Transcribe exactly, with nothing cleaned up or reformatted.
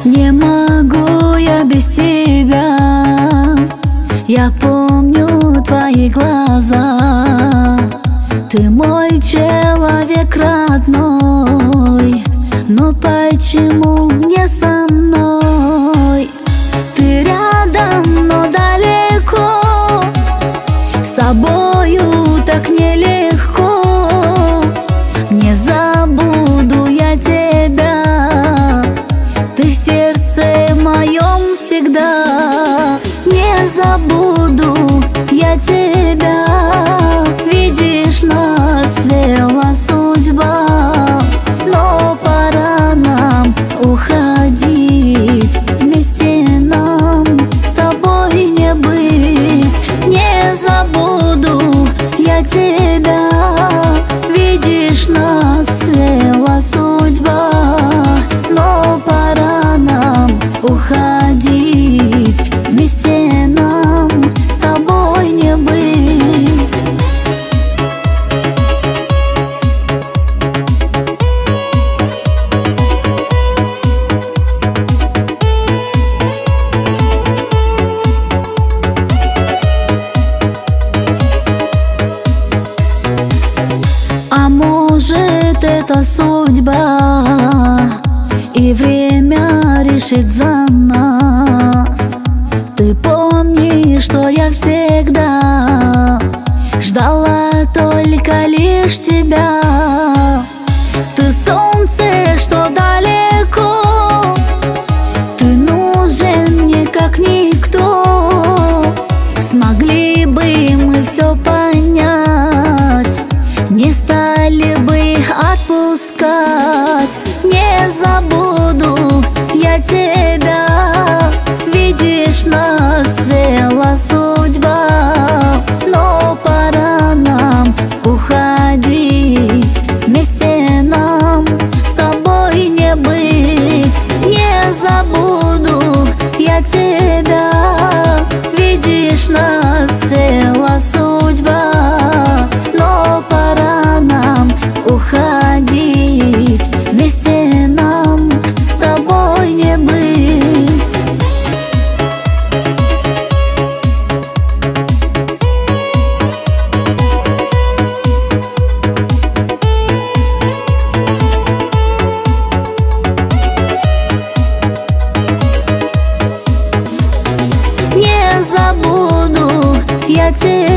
Не могу я без тебя. Я помню твои глаза. Ты мой человек родной, но почему не со мной? Ты рядом, но далеко. С тобою так нелегко. Не забуду я тебя. Ты в сердце моем всегда. Не забуду я тебя. Видишь, нас свела судьба, но пора нам уходить. Вместе нам с тобой не быть. Не забуду я тебя. Видишь, нас свела судьба, но пора нам уходить. Вместе нам с тобой не быть. А может, это судьба, и время решит за нас. Ты помни, что я всегда ждала только лишь тебя. Ты солнце, что далеко. Ты нужен мне как никто. Смогли бы мы все понять, не стали бы отпускать. Не забуду я тебя. Видишь, нас свела судьба, но пора нам уходить. Вместе нам с тобой не быть. Не забуду я тебя. Видишь, нас свела судьба, но пора нам уходить. Вместе нам с тобой не быть. Не забуду я тебя.